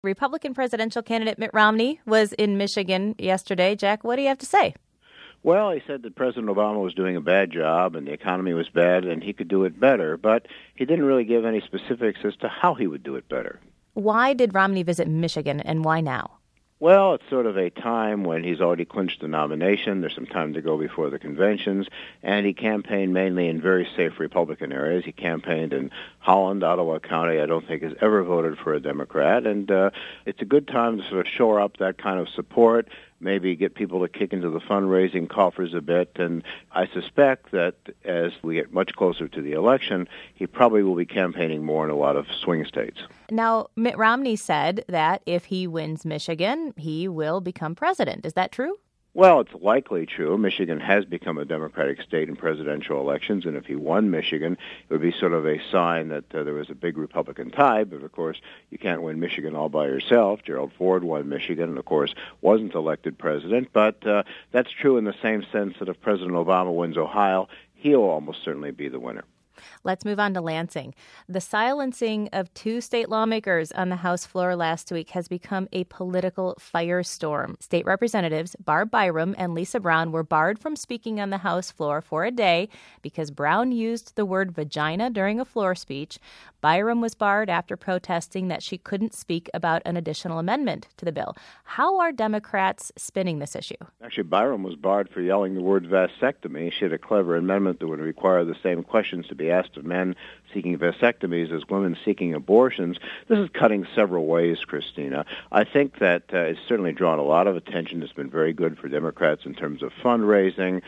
Republican presidential candidate Mitt Romney was in Michigan yesterday. Jack, what do you have to say? Well, he said that President Obama was doing a bad job and the economy was bad and he could do it better, but he didn't really give any specifics as to how he would do it better. Why did Romney visit Michigan, and why now? Well, it's sort of a time when he's already clinched the nomination. There's some time to go before the conventions, and he campaigned mainly in very safe Republican areas. He campaigned in Holland, Ottawa County. I don't think has ever voted for a Democrat, and it's a good time to sort of shore up that kind of support, maybe get people to kick into the fundraising coffers a bit. And I suspect that as we get much closer to the election, he probably will be campaigning more in a lot of swing states. Now, Mitt Romney said that if he wins Michigan, he will become president. Is that true? Well, it's likely true. Michigan has become a Democratic state in presidential elections, and if he won Michigan, it would be sort of a sign that there was a big Republican tie. But, of course, you can't win Michigan all by yourself. Gerald Ford won Michigan and, of course, wasn't elected president. But that's true in the same sense that if President Obama wins Ohio, he'll almost certainly be the winner. Let's move on to Lansing. The silencing of two state lawmakers on the House floor last week has become a political firestorm. State Representatives Barb Byrum and Lisa Brown were barred from speaking on the House floor for a day because Brown used the word vagina during a floor speech. Byrum was barred after protesting that she couldn't speak about an additional amendment to the bill. How are Democrats spinning this issue? Actually, Byrum was barred for yelling the word vasectomy. She had a clever amendment that would require the same questions to be asked of men seeking vasectomies as women seeking abortions. This is cutting several ways, Christina. I think that it's certainly drawn a lot of attention. It's been very good for Democrats in terms of fundraising.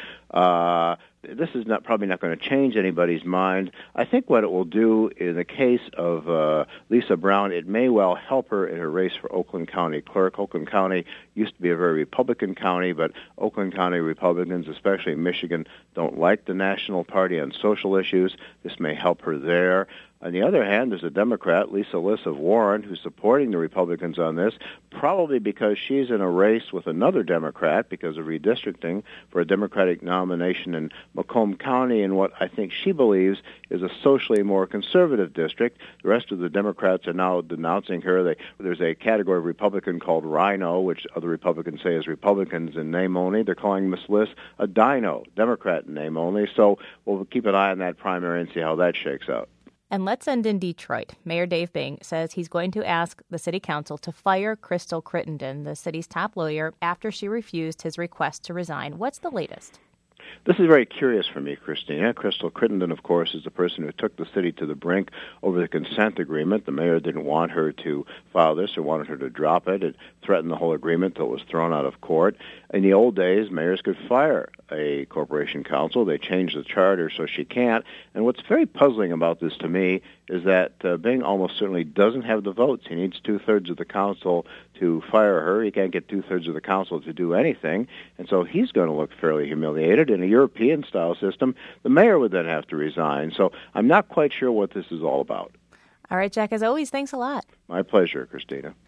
This is probably not going to change anybody's mind. I think what it will do in the case of Lisa Brown, it may well help her in her race for Oakland County clerk. Oakland County used to be a very Republican county, but Oakland County Republicans, especially in Michigan, don't like the National Party on social issues. This may help her there. On the other hand, there's a Democrat, Lisa Liss of Warren, who's supporting the Republicans on this, probably because she's in a race with another Democrat because of redistricting for a Democratic nomination in Macomb County in what I think she believes is a socially more conservative district. The rest of the Democrats are now denouncing her. There's a category of Republican called Rhino, which other Republicans say is Republicans in name only. They're calling Miss Liss a Dino, Democrat in name only. So we'll keep an eye on that primary and see how that shakes out. And let's end in Detroit. Mayor Dave Bing says he's going to ask the city council to fire Crystal Crittenden, the city's top lawyer, after she refused his request to resign. What's the latest? This is very curious for me, Christina. Crystal Crittenden, of course, is the person who took the city to the brink over the consent agreement. The mayor didn't want her to file this or wanted her to drop it. It threatened the whole agreement until it was thrown out of court. In the old days, mayors could fire a corporation council. They changed the charter so she can't. And what's very puzzling about this to me is that Bing almost certainly doesn't have the votes. He needs two-thirds of the council to fire her. He can't get two-thirds of the council to do anything. And so he's going to look fairly humiliated. In a European-style system, the mayor would then have to resign. So I'm not quite sure what this is all about. All right, Jack, as always, thanks a lot. My pleasure, Christina.